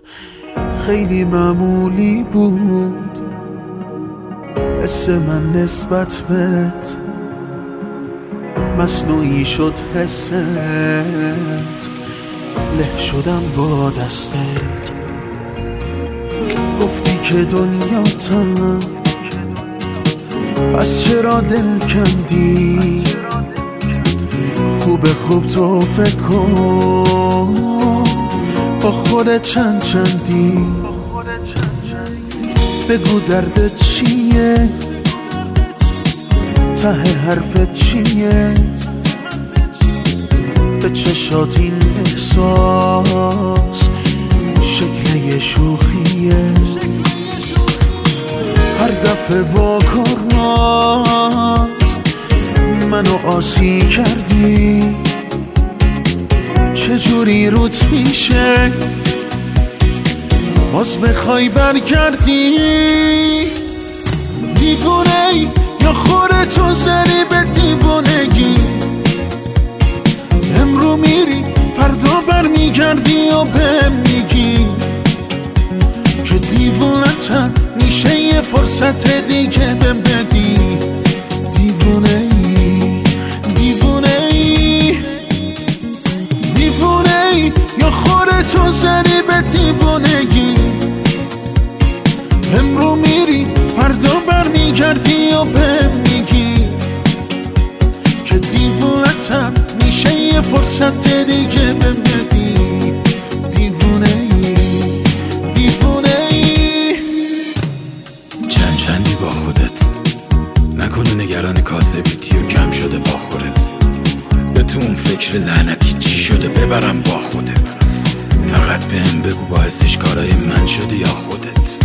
خیلی معمولی بود حس من نسبت بهت، مصنوعی شد حست، له شدم با دستت. گفتی که دنیاتم، پس چرا دل کندی؟ خوب تو فکر کن با خودت چندی. بگو دردت چیه، ته حرفت چیه؟ به چشات این احساس شکل یه شوخیه. هر دفعه با کارات منو آسی کردی، چجوری روت میشه باز بخوای برگردی؟ دیوونه یا خودتو زنی به دیوونگی؟ امرو میری فردا برمیگردی و بهم میگی که دیوونتم، میشه یه فرصت دیگه بهم بدی. دیوونه یا خودتو زنی به دیوونگی؟ امرو میری فردا برمیگردی و بهم میگی که دیوونتم، میشه یه فرصت دیگه بهم بدی. چندی با خودت، نکنه نگران کاسه بیتی و کم شده با خودت. به تو اون فکر لعنتی چی شده ببرم با خودت. فقط بهم بگو باعثش کارای من شدی یا خودت.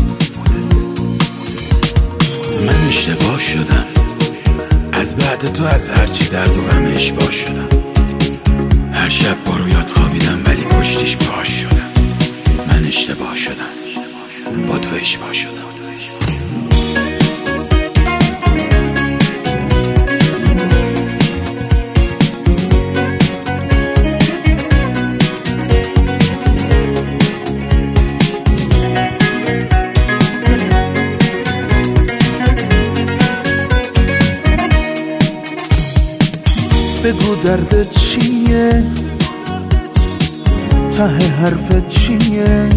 من اشتباه شدم، از بعد تو از هرچی درد و غم اشباه شدم. هر شب با رویات خوابیدم ولی پشتش پاش شدم. من اشتباه شدم، با تو اشباه شدم. بگو دردت چیه، ته حرفت چیه؟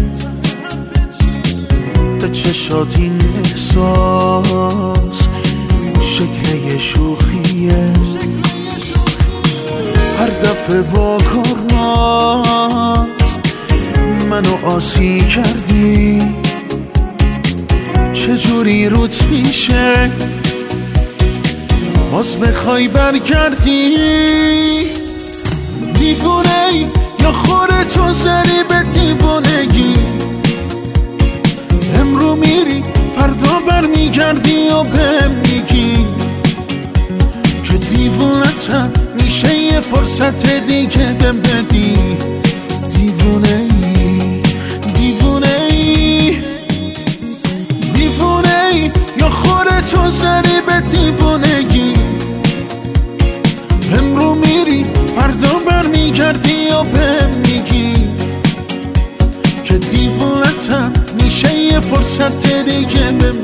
به چشات این احساس شکل یه شوخیه. هر دفعه با کارات منو آسی کردی، چجوری روت میشه باز بخوای برگردی؟ دیوونه یا خودتو زنی به دیوونگی؟ امرو میری فردا برمیگردی و بهم میگی که دیوونتم، میشه یه فرصت دیگه بهم بدی. دیوونه یا خودتو زنی به دیوونگی؟ امرو میری فردا برمیگردی و بهم میگی که دیوونتم، میشه یه فرصت دیگه بهم